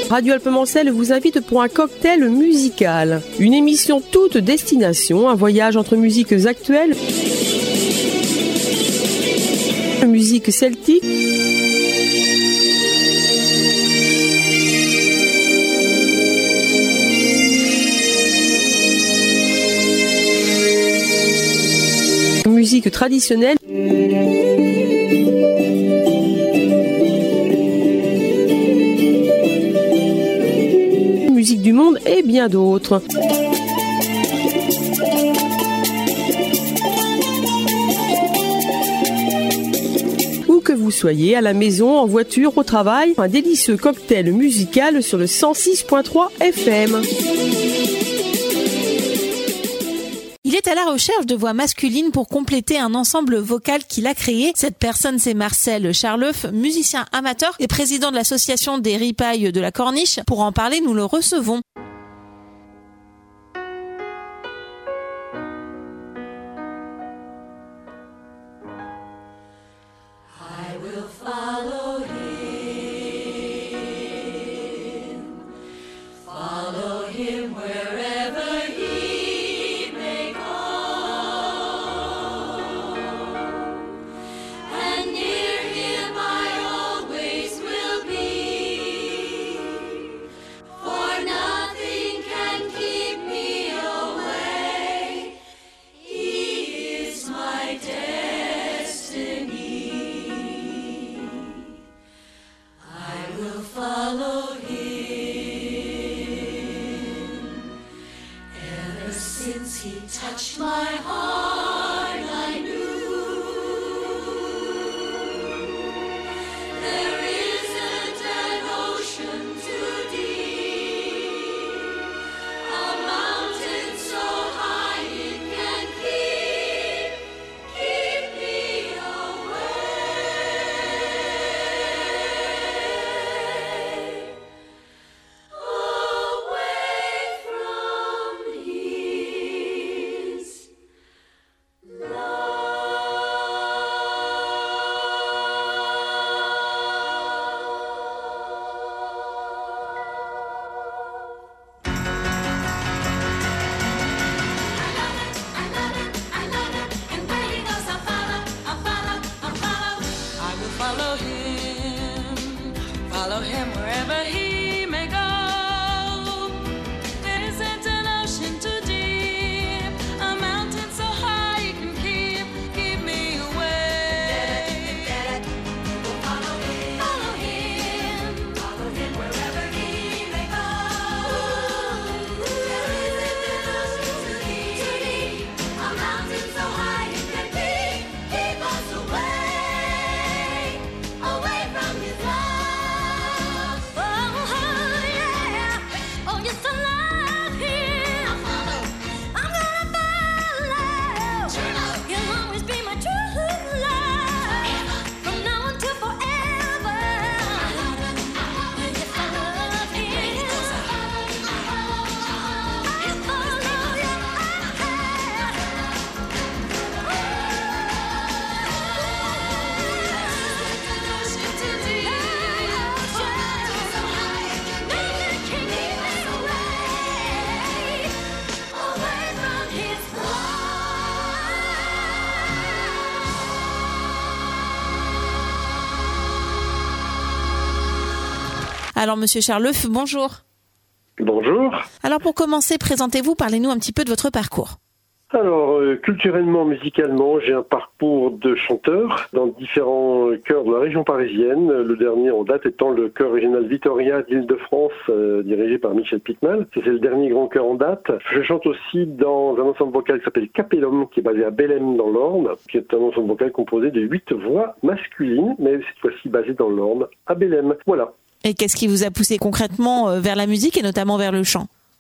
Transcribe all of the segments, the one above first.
Radio Alpes-Mancelles vous invite pour un cocktail musical. Une émission toute destination, un voyage entre musiques actuelles, musique celtique, musique traditionnelle, musique du monde et bien d'autres. Où que vous soyez, à la maison, en voiture, au travail, un délicieux cocktail musical sur le 106.3 FM. Il est à la recherche de voix masculines pour compléter un ensemble vocal qu'il a créé. Cette personne, c'est Marcel Charleuf, musicien amateur et président de l'association des Ripailles de la Corniche. Pour en parler, nous le recevons. Alors, Monsieur Charleuf, bonjour. Bonjour. Alors, pour commencer, présentez-vous, parlez-nous un petit peu de votre parcours. Alors, culturellement, musicalement, j'ai un parcours de chanteur dans différents chœurs de la région parisienne. Le dernier en date étant le chœur régional Vitoria d'Île-de-France, dirigé par Michel Pitmal. C'est le dernier grand chœur en date. Je chante aussi dans un ensemble vocal qui s'appelle Capellum, qui est basé à Bellem dans l'Orne, qui est un ensemble vocal composé de 8 voix masculines, mais cette fois-ci basé dans l'Orne, à Bellem. Voilà. Et qu'est-ce qui vous a poussé concrètement vers la musique et notamment vers le chant ?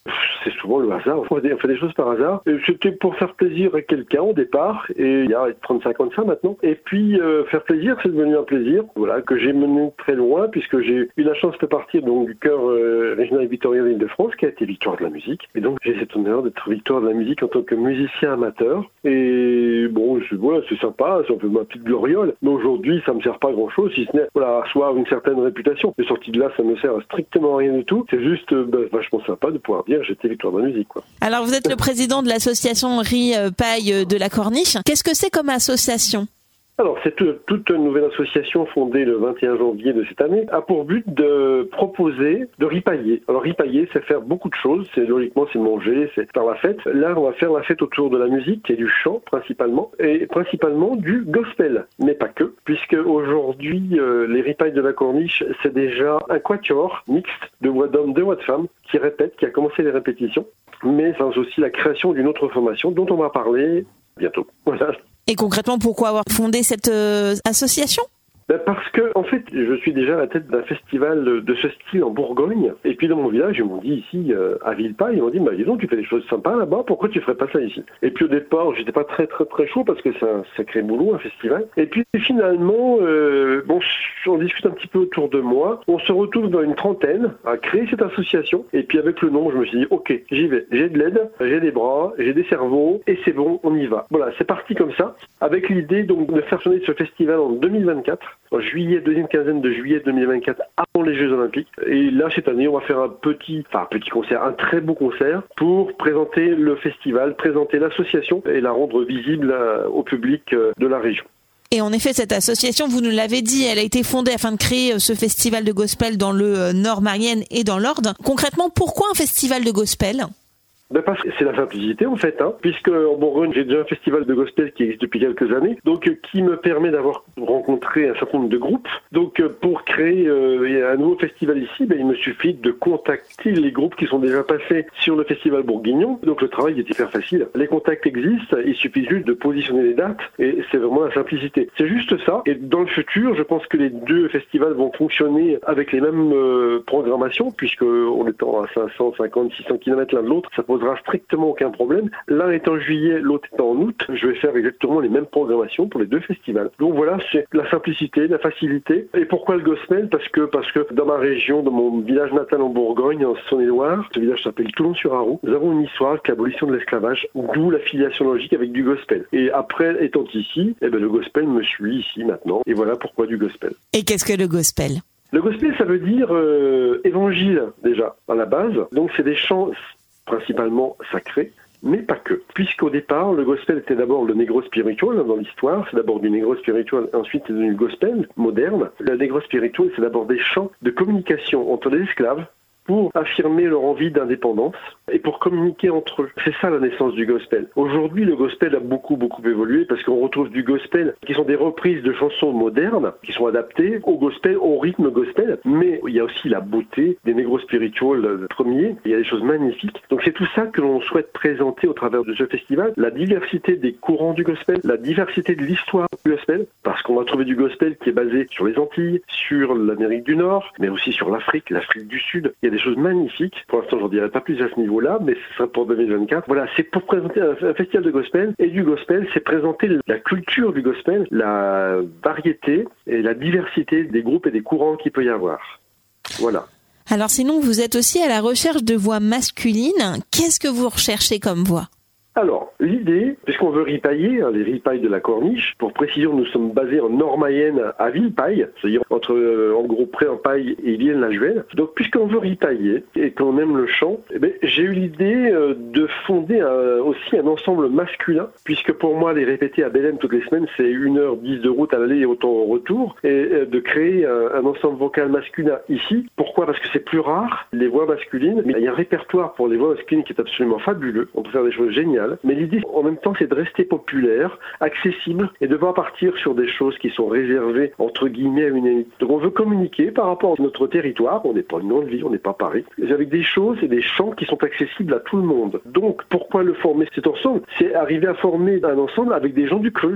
C'est souvent le hasard. On fait des choses par hasard. C'était pour faire plaisir à quelqu'un au départ, et il y a 35 ans de ça maintenant. Et puis, faire plaisir, c'est devenu un plaisir, voilà, que j'ai mené très loin, puisque j'ai eu la chance de partir donc, du chœur régional victorien d'Île-de-France, qui a été victoire de la musique. Et donc, j'ai cet honneur d'être victoire de la musique en tant que musicien amateur. Et bon, voilà, c'est sympa, ça fait ma petite gloriole. Mais aujourd'hui, ça me sert pas à grand-chose, si ce n'est, voilà, asseoir une certaine réputation. Et sorti de là, ça me sert à strictement rien du tout. C'est juste vachement sympa de pouvoir dire j'étais victoire de la musique, quoi. Alors, vous êtes le président de l'association Ripaille de la Corniche. Qu'est-ce que c'est comme association ? Alors, c'est toute une nouvelle association fondée le 21 janvier de cette année, a pour but de proposer de ripailler. Alors, ripailler, c'est faire beaucoup de choses. Logiquement, c'est manger, c'est faire la fête. Là, on va faire la fête autour de la musique et du chant, principalement, et principalement du gospel, mais pas que, puisque aujourd'hui, les ripailles de la Corniche, c'est déjà un quatuor mixte de voix d'hommes, de voix de femmes, qui répète, qui a commencé les répétitions, mais c'est aussi la création d'une autre formation dont on va parler bientôt. Voilà. Et concrètement, pourquoi avoir fondé cette association ? Parce que, en fait, je suis déjà à la tête d'un festival de ce style en Bourgogne. Et puis, dans mon village, ils m'ont dit ici, à Villepinte, ils m'ont dit, dis donc, tu fais des choses sympas là-bas, pourquoi tu ferais pas ça ici? Et puis, au départ, j'étais pas très chaud parce que c'est un sacré boulot, un festival. Et puis, finalement, on discute un petit peu autour de moi. On se retrouve dans une trentaine à créer cette association. Et puis, avec le nom, je me suis dit, ok, j'y vais. J'ai de l'aide, j'ai des bras, j'ai des cerveaux, et c'est bon, on y va. Voilà, c'est parti comme ça, avec l'idée, donc, de faire sonner ce festival en 2024. En juillet, deuxième quinzaine de juillet 2024, avant les Jeux Olympiques. Et là, cette année, on va faire un petit concert, un très beau concert pour présenter le festival, présenter l'association et la rendre visible au public de la région. Et en effet, cette association, vous nous l'avez dit, elle a été fondée afin de créer ce festival de gospel dans le Nord-Mayenne et dans l'Orne. Concrètement, pourquoi un festival de gospel ? Parce que c'est la simplicité en fait, puisque en Bourgogne j'ai déjà un festival de gospel qui existe depuis quelques années, donc qui me permet d'avoir rencontré un certain nombre de groupes. Donc pour créer un nouveau festival ici, il me suffit de contacter les groupes qui sont déjà passés sur le festival bourguignon. Donc le travail est hyper facile. Les contacts existent, il suffit juste de positionner les dates et c'est vraiment la simplicité. C'est juste ça. Et dans le futur, je pense que les deux festivals vont fonctionner avec les mêmes programmations, puisque en étant à 550, 600 km l'un de l'autre, ça posera strictement aucun problème. L'un est en juillet, l'autre est en août. Je vais faire exactement les mêmes programmations pour les deux festivals. Donc voilà, c'est la simplicité, la facilité. Et pourquoi le gospel ? Parce que dans ma région, dans mon village natal en Bourgogne, en Saône-et-Loire, ce village s'appelle Toulon-sur-Arroux, nous avons une histoire avec l'abolition de l'esclavage, d'où la filiation logique avec du gospel. Et après, étant ici, le gospel me suit ici maintenant. Et voilà pourquoi du gospel. Et qu'est-ce que le gospel ? Le gospel, ça veut dire évangile, déjà, à la base. Donc c'est des chants principalement sacrés, mais pas que. Puisqu'au départ, le gospel était d'abord le negro spiritual dans l'histoire, c'est d'abord du negro spiritual, ensuite c'est devenu le gospel moderne. Le negro spiritual, c'est d'abord des chants de communication entre les esclaves pour affirmer leur envie d'indépendance et pour communiquer entre eux. C'est ça la naissance du gospel. Aujourd'hui, le gospel a beaucoup évolué parce qu'on retrouve du gospel qui sont des reprises de chansons modernes qui sont adaptées au gospel, au rythme gospel, mais il y a aussi la beauté des négros spirituels premiers. Il y a des choses magnifiques. Donc c'est tout ça que l'on souhaite présenter au travers de ce festival. La diversité des courants du gospel, la diversité de l'histoire du gospel, parce qu'on va trouver du gospel qui est basé sur les Antilles, sur l'Amérique du Nord, mais aussi sur l'Afrique du Sud. Il y a des choses magnifiques. Pour l'instant, j'en dirai pas plus à ce niveau-là, mais ce sera pour 2024. Voilà, c'est pour présenter un festival de gospel. Et du gospel, c'est présenter la culture du gospel, la variété et la diversité des groupes et des courants qu'il peut y avoir. Voilà. Alors sinon, vous êtes aussi à la recherche de voix masculines. Qu'est-ce que vous recherchez comme voix ? Alors, l'idée, puisqu'on veut ripailler, les ripailles de la Corniche, pour précision, nous sommes basés en Nord-Mayenne à Villepinte, c'est-à-dire entre, en gros, Pré-en-Paille et Vienne-la-Juelle. Donc, puisqu'on veut ripailler et qu'on aime le chant, j'ai eu l'idée de fonder aussi un ensemble masculin, puisque pour moi, les répéter à Belém toutes les semaines, c'est 1h10 de route à l'aller et autant au retour, et de créer un ensemble vocal masculin ici. Pourquoi ? Parce que c'est plus rare, les voix masculines, mais il y a un répertoire pour les voix masculines qui est absolument fabuleux. On peut faire des choses géniales. Mais l'idée, en même temps, c'est de rester populaire, accessible, et de ne pas partir sur des choses qui sont réservées, entre guillemets, à une élite. Donc on veut communiquer par rapport à notre territoire, on n'est pas une grande ville, on n'est pas Paris, avec des choses et des chants qui sont accessibles à tout le monde. Donc pourquoi le former cet ensemble ? C'est arriver à former un ensemble avec des gens du cru.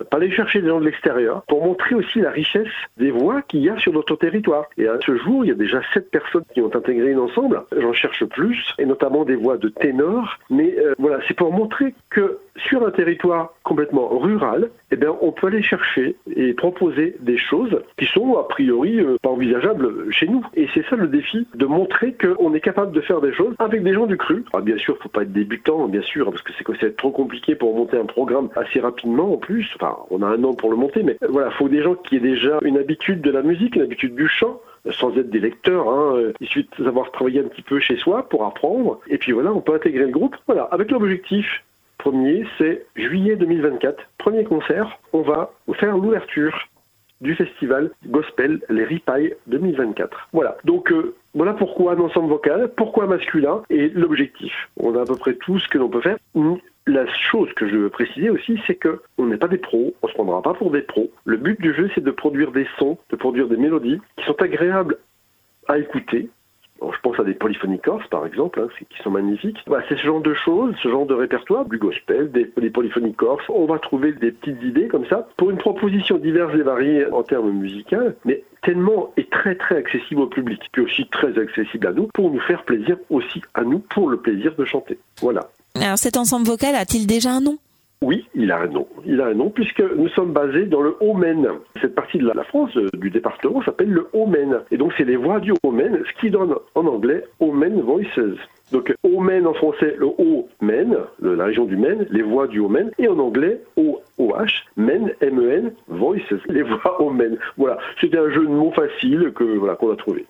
pas aller chercher des gens de l'extérieur, pour montrer aussi la richesse des voix qu'il y a sur notre territoire. Et à ce jour, il y a déjà 7 personnes qui ont intégré une ensemble. J'en cherche plus, et notamment des voix de ténor. Mais voilà, c'est pour montrer que sur un territoire complètement rural, eh bien, on peut aller chercher et proposer des choses qui sont a priori pas envisageables chez nous. Et c'est ça le défi, de montrer qu'on est capable de faire des choses avec des gens du cru. Alors, bien sûr, faut pas être débutant, bien sûr, parce que c'est trop compliqué pour monter un programme assez rapidement en plus. Enfin, on a un an pour le monter, mais voilà, faut des gens qui aient déjà une habitude de la musique, une habitude du chant, sans être des lecteurs, il suffit de savoir travailler un petit peu chez soi pour apprendre. Et puis voilà, on peut intégrer le groupe. Voilà, avec l'objectif premier, c'est juillet 2024, premier concert. On va faire l'ouverture du festival Gospel, les Ripailles 2024. Voilà, donc voilà pourquoi un ensemble vocal, pourquoi masculin, et l'objectif. On a à peu près tout ce que l'on peut faire. La chose que je veux préciser aussi, c'est qu'on n'est pas des pros, on ne se prendra pas pour des pros. Le but du jeu, c'est de produire des sons, de produire des mélodies qui sont agréables à écouter. Alors, je pense à des polyphonies corses, par exemple, qui sont magnifiques. Voilà, c'est ce genre de choses, ce genre de répertoire, du gospel, des polyphonies corses. On va trouver des petites idées comme ça pour une proposition diverse et variée en termes musicaux, mais tellement et très très accessible au public, puis aussi très accessible à nous, pour nous faire plaisir aussi à nous, pour le plaisir de chanter. Voilà. Alors cet ensemble vocal a-t-il déjà un nom ? Oui, il a un nom. Il a un nom puisque nous sommes basés dans le Haut-Maine. Cette partie de la France, du département, s'appelle le Haut-Maine. Et donc c'est les voix du Haut-Maine, ce qui donne en anglais Haut-Maine Voices. Donc Haut-Maine en français, le Haut-Maine, la région du Maine, les voix du Haut-Maine. Et en anglais, O-H, Maine, M-E-N, Voices, les voix Haut-Maine. Voilà, c'était un jeu de mots facile qu'on a trouvé.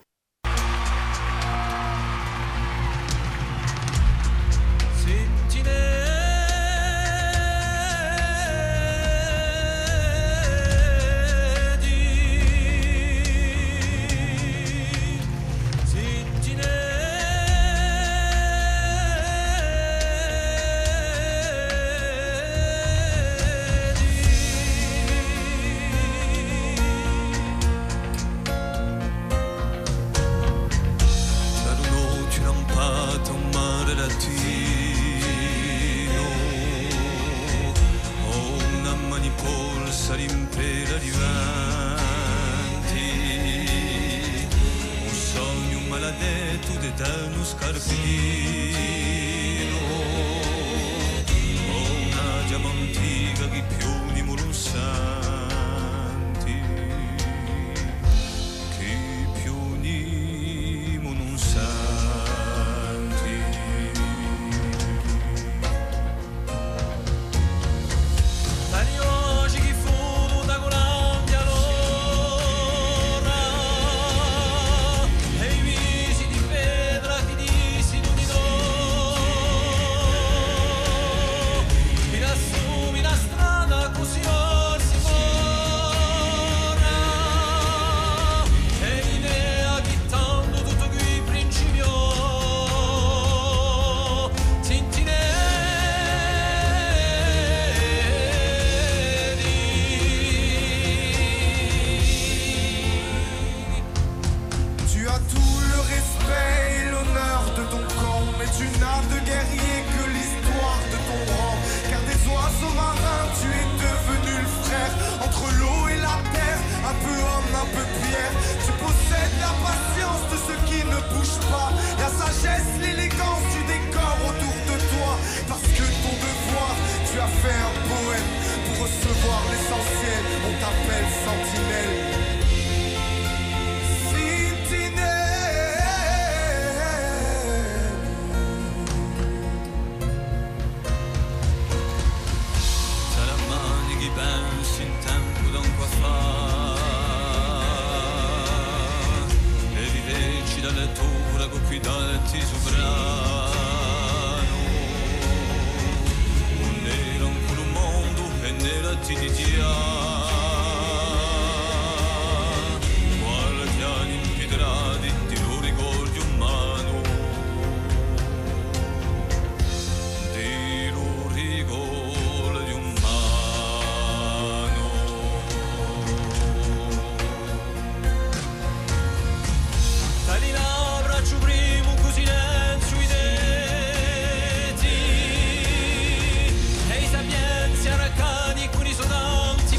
Arcani con i sonanti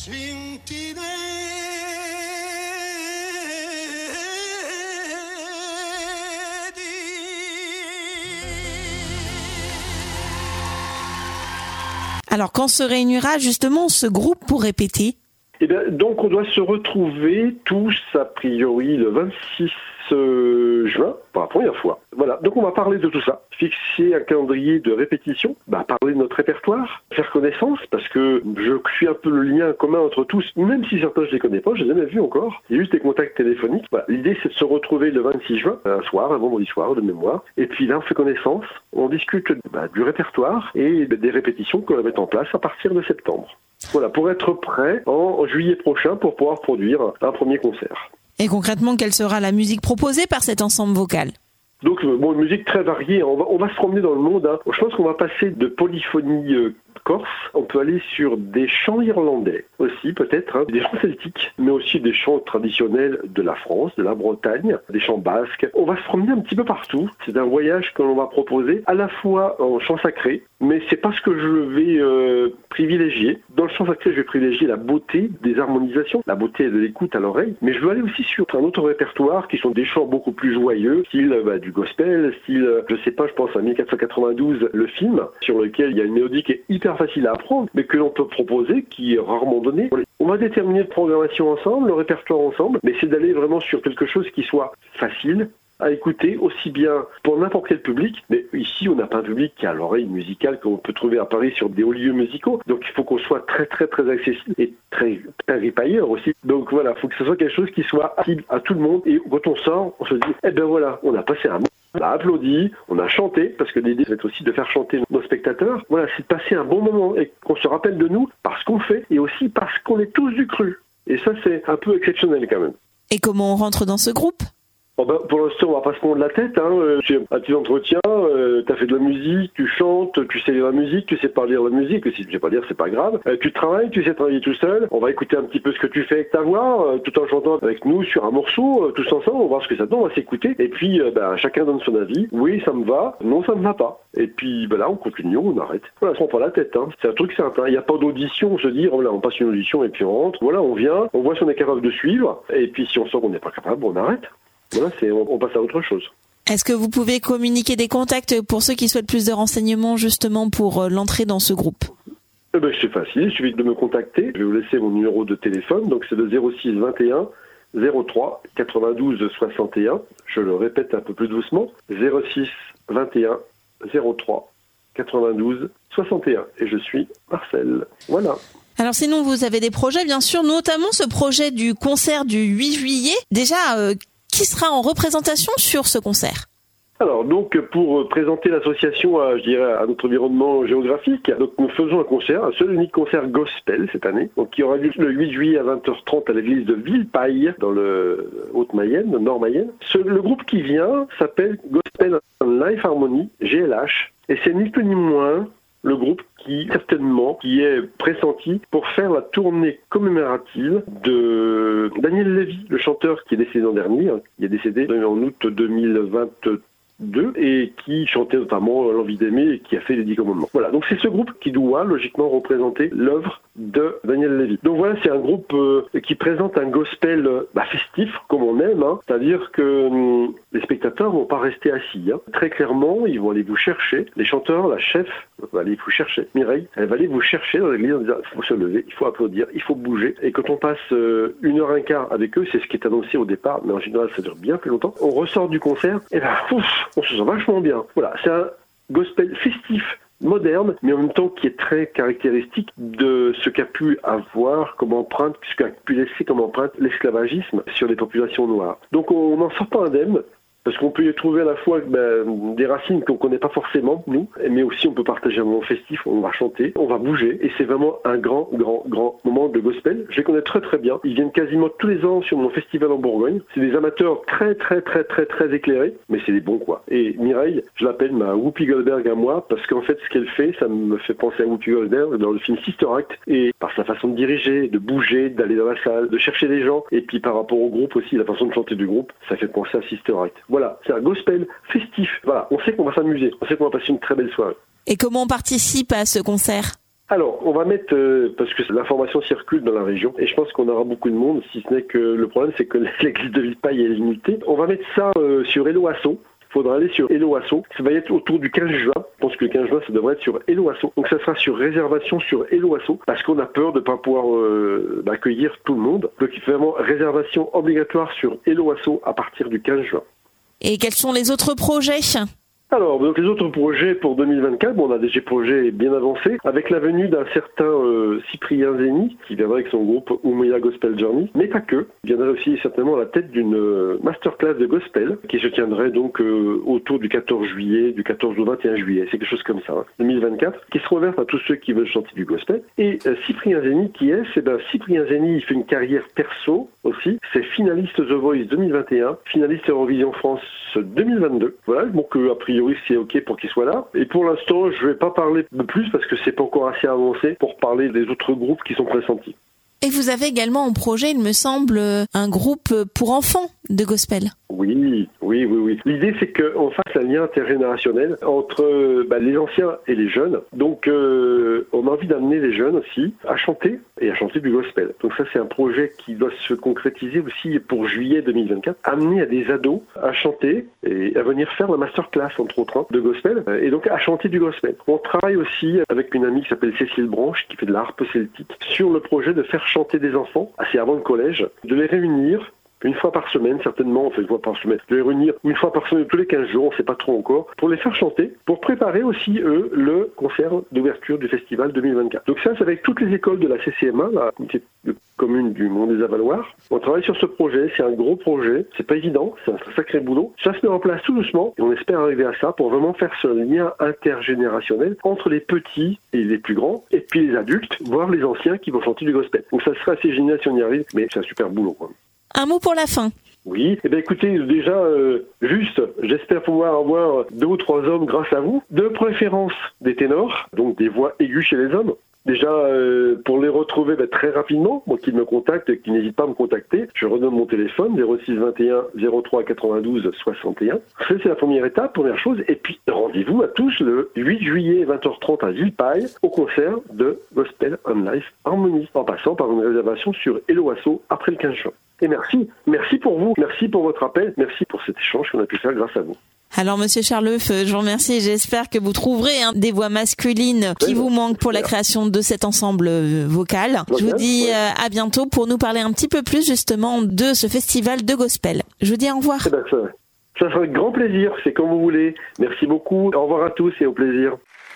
Alors, quand se réunira justement ce groupe pour répéter ? Eh bien, donc on doit se retrouver tous a priori le 26 juin pour la première fois. Voilà, donc on va parler de tout ça, fixer un calendrier de répétition, parler de notre répertoire, faire connaissance, parce que je suis un peu le lien commun entre tous, même si certains je les connais pas, je les ai jamais vus encore. Il y a juste des contacts téléphoniques. Voilà. L'idée c'est de se retrouver le 26 juin, un soir, un vendredi soir de mémoire, et puis là on fait connaissance, on discute du répertoire et des répétitions qu'on va mettre en place à partir de septembre. Voilà, pour être prêt en juillet prochain pour pouvoir produire un premier concert. Et concrètement, quelle sera la musique proposée par cet ensemble vocal ? Donc, une musique très variée. On va se promener dans le monde. Je pense qu'on va passer de polyphonie corse. On peut aller sur des chants irlandais aussi, peut-être, des chants celtiques, mais aussi des chants traditionnels de la France, de la Bretagne, des chants basques. On va se promener un petit peu partout. C'est un voyage que l'on va proposer à la fois en chant sacré, mais c'est pas ce que je vais privilégier. Dans le chant sacré, je vais privilégier la beauté des harmonisations, la beauté de l'écoute à l'oreille, mais je veux aller aussi sur un autre répertoire qui sont des chants beaucoup plus joyeux, style du gospel, style, je pense à 1492, le film, sur lequel il y a une mélodie qui est hyper facile à apprendre, mais que l'on peut proposer, qui est rarement donnée. On va déterminer la programmation ensemble, le répertoire ensemble, mais c'est d'aller vraiment sur quelque chose qui soit facile à écouter, aussi bien pour n'importe quel public, mais ici on n'a pas un public qui a l'oreille musicale qu'on peut trouver à Paris sur des hauts lieux musicaux, donc il faut qu'on soit très très très accessible et très ripailleur aussi. Donc voilà, il faut que ce soit quelque chose qui soit accessible à tout le monde, et quand on sort, on se dit, voilà, on a passé un moment. On a applaudi, on a chanté, parce que l'idée c'est aussi de faire chanter nos spectateurs. Voilà, c'est de passer un bon moment et qu'on se rappelle de nous parce qu'on fait et aussi parce qu'on est tous du cru. Et ça c'est un peu exceptionnel quand même. Et comment on rentre dans ce groupe ? Pour l'instant, on va pas se prendre la tête. Tu as un petit entretien, tu as fait de la musique, tu chantes, tu sais lire la musique, tu sais pas lire la musique. Si tu sais pas lire, c'est pas grave. Tu travailles, tu sais travailler tout seul. On va écouter un petit peu ce que tu fais avec ta voix, tout en chantant avec nous sur un morceau, tous ensemble. On va voir ce que ça donne, on va s'écouter. Et puis, chacun donne son avis. Oui, ça me va. Non, ça me va pas. Et puis, là, on continue, on arrête. Voilà, on se prend pas la tête. C'est un truc simple. Il n'y a pas d'audition. On se dit, on passe une audition et puis on rentre. Voilà, on vient, on voit si on est capable de suivre. Et puis, si on sent qu'on n'est pas capable, on arrête. Voilà, on passe à autre chose. Est-ce que vous pouvez communiquer des contacts pour ceux qui souhaitent plus de renseignements justement pour l'entrée dans ce groupe ? C'est facile, il suffit de me contacter. Je vais vous laisser mon numéro de téléphone, donc c'est le 06 21 03 92 61. Je le répète un peu plus doucement, 06 21 03 92 61. Et je suis Marcel. Voilà. Alors sinon, vous avez des projets, bien sûr, notamment ce projet du concert du 8 juillet. Déjà, qui sera en représentation sur ce concert ? Alors donc pour présenter l'association à notre environnement géographique, donc nous faisons un concert, un seul unique concert gospel cette année, donc qui aura lieu le 8 juillet à 20h30 à l'église de Villepaille dans le Haute-Mayenne, Nord-Mayenne. Le groupe qui vient s'appelle Gospel Life Harmony, GLH, et c'est ni plus ni moins le groupe qui est pressenti pour faire la tournée commémorative de Daniel Lévy, le chanteur qui est décédé l'an dernier, qui est décédé en août 2022 et qui chantait notamment L'envie d'aimer et qui a fait les 10 commandements. Voilà, donc c'est ce groupe qui doit logiquement représenter l'œuvre de Daniel Lévy. Donc voilà, c'est un groupe qui présente un gospel festif, comme on aime, c'est-à-dire que les spectateurs vont pas rester assis. Très clairement, ils vont aller vous chercher. Les chanteurs, la chef va aller vous chercher. Mireille, elle va aller vous chercher dans l'église en disant il faut se lever, il faut applaudir, il faut bouger. Et quand on passe 1h15 avec eux, c'est ce qui est annoncé au départ, mais en général ça dure bien plus longtemps, on ressort du concert et on se sent vachement bien. Voilà, c'est un gospel festif, moderne, mais en même temps qui est très caractéristique de ce qu'a pu avoir comme empreinte, ce qu'a pu laisser comme empreinte l'esclavagisme sur les populations noires. Donc on n'en sort pas indemne, parce qu'on peut y trouver à la fois des racines qu'on ne connaît pas forcément, nous, mais aussi on peut partager un moment festif, on va chanter, on va bouger, et c'est vraiment un grand moment de gospel. Je les connais très très bien. Ils viennent quasiment tous les ans sur mon festival en Bourgogne. C'est des amateurs très éclairés, mais c'est des bons quoi. Et Mireille, je l'appelle ma Whoopi Goldberg à moi, parce qu'en fait ce qu'elle fait, ça me fait penser à Whoopi Goldberg dans le film Sister Act, et par sa façon de diriger, de bouger, d'aller dans la salle, de chercher les gens, et puis par rapport au groupe aussi, la façon de chanter du groupe, ça fait penser à Sister Act. Voilà, c'est un gospel festif. Voilà, on sait qu'on va s'amuser, on sait qu'on va passer une très belle soirée. Et comment on participe à ce concert ? Alors, on va mettre, parce que l'information circule dans la région, et je pense qu'on aura beaucoup de monde, si ce n'est que le problème, c'est que l'église de Villeparisis est limitée. On va mettre ça sur Hello Asso. Il faudra aller sur Hello Asso. Ça va être autour du 15 juin. Je pense que le 15 juin, ça devrait être sur Hello Asso. Donc ça sera sur réservation sur Hello Asso, parce qu'on a peur de ne pas pouvoir accueillir tout le monde. Donc il faut vraiment réservation obligatoire sur Hello Asso à partir du 15 juin. Et quels sont les autres projets ? Alors, donc les autres projets pour 2024, on a des projets bien avancés, avec la venue d'un certain Cyprien Zeni, qui viendra avec son groupe Oumoya Gospel Journey, mais pas que. Il viendra aussi certainement à la tête d'une masterclass de gospel, qui se tiendrait donc autour du 14 juillet, du 14 au 21 juillet, c'est quelque chose comme ça, 2024, qui sera ouverte à tous ceux qui veulent chanter du gospel. Et Cyprien Zeni, qui est, Cyprien Zeni, il fait une carrière perso aussi, c'est finaliste The Voice 2021, finaliste Eurovision France 2022, voilà, donc a priori c'est ok pour qu'il soit là. Et pour l'instant, je vais pas parler de plus parce que c'est pas encore assez avancé pour parler des autres groupes qui sont pressentis. Et vous avez également en projet, il me semble, un groupe pour enfants de gospel. Oui. L'idée, c'est qu'on fasse un lien intergénérationnel entre les anciens et les jeunes. Donc, on a envie d'amener les jeunes aussi à chanter et à chanter du gospel. Donc ça, c'est un projet qui doit se concrétiser aussi pour juillet 2024. Amener à des ados à chanter et à venir faire la masterclass, entre autres, de gospel, et donc à chanter du gospel. On travaille aussi avec une amie qui s'appelle Cécile Branche, qui fait de la harpe celtique, sur le projet de faire chanter des enfants, assez avant le collège, de les réunir une fois par semaine, certainement, on fait une fois par semaine, de les réunir une fois par semaine, tous les 15 jours, on ne sait pas trop encore, pour les faire chanter, pour préparer aussi, eux, le concert d'ouverture du festival 2024. Donc ça, c'est avec toutes les écoles de la CCMA, la communauté de communes du Mont des Avaloirs. On travaille sur ce projet, c'est un gros projet, c'est pas évident, c'est un sacré boulot. Ça se met en place tout doucement, et on espère arriver à ça pour vraiment faire ce lien intergénérationnel entre les petits et les plus grands, et puis les adultes, voire les anciens qui vont chanter du gospel. Donc ça sera assez génial si on y arrive, mais c'est un super boulot, quoi. Un mot pour la fin. Oui, écoutez, déjà, j'espère pouvoir avoir 2 ou 3 hommes grâce à vous. De préférence des ténors, donc des voix aiguës chez les hommes. Déjà, pour les retrouver très rapidement, qu'ils me contactent, qu'ils n'hésitent pas à me contacter, je redonne mon téléphone, 06 21 03 92 61. Ça, c'est la première étape, première chose. Et puis, rendez-vous à tous le 8 juillet, 20h30 à Villeparisis, au concert de Gospel on Life Harmony, en passant par une réservation sur Hello Asso après le 15 juin. Et merci pour vous, merci pour votre appel, merci pour cet échange qu'on a pu faire grâce à vous. Alors Monsieur Charleuf, je vous remercie et j'espère que vous trouverez des voix masculines qui vous manquent pour la création de cet ensemble vocal. Je vous dis à bientôt pour nous parler un petit peu plus justement de ce festival de gospel. Je vous dis au revoir. Ça sera avec grand plaisir, c'est comme vous voulez. Merci beaucoup, au revoir à tous et au plaisir.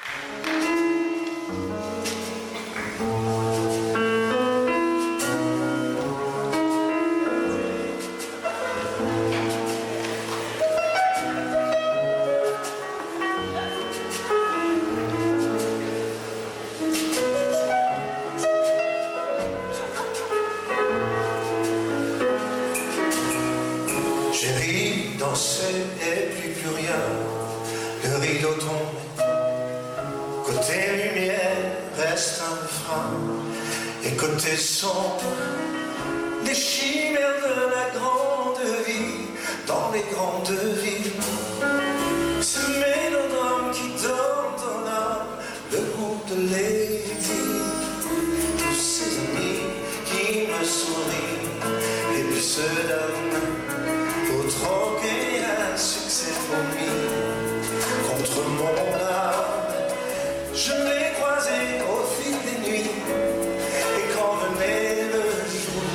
J'ai ri, dansé et puis plus rien. Le rideau tombe. Côté lumière reste un frein. Et côté sombre, les chimères de la grande vie. Dans les grandes villes, ce mélodrame qui donne dans l'âme le goût de l'édit. Tous ces amis qui me sourient et puis se donnent. Troquer un succès promis contre mon âme. Je l'ai croisé au fil des nuits et quand venait le jour,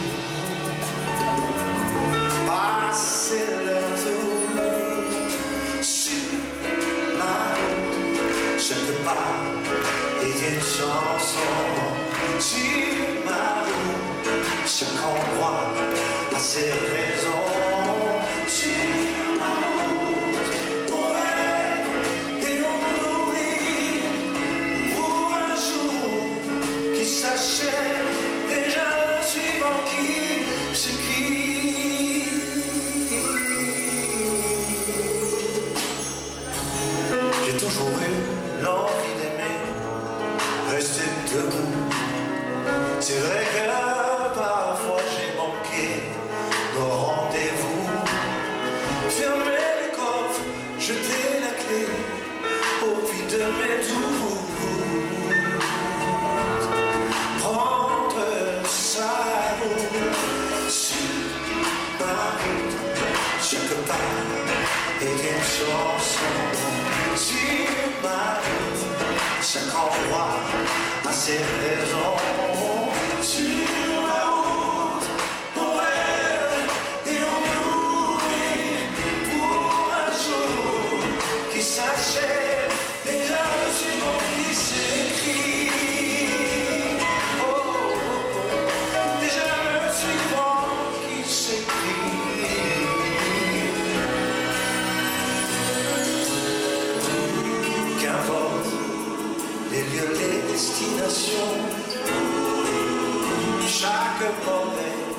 passait leur tour sur ma route. Chaque pas était une chanson sur ma route. Chaque endroit a ses raisons. J'ai toujours eu l'envie d'aimer, rester debout. C'est vrai que parfois j'ai manqué nos rendez-vous. Fermer les coffres, jeter la clé au puits de mes doux. ses raisons. Sur la route, on rêve et on oublie pour un jour qui s'achève. Déjà le suivant qui s'écrit. Oh, oh, oh. Déjà le suivant qui s'écrit. Qu'importe les lieux, les destinations, chaque promesse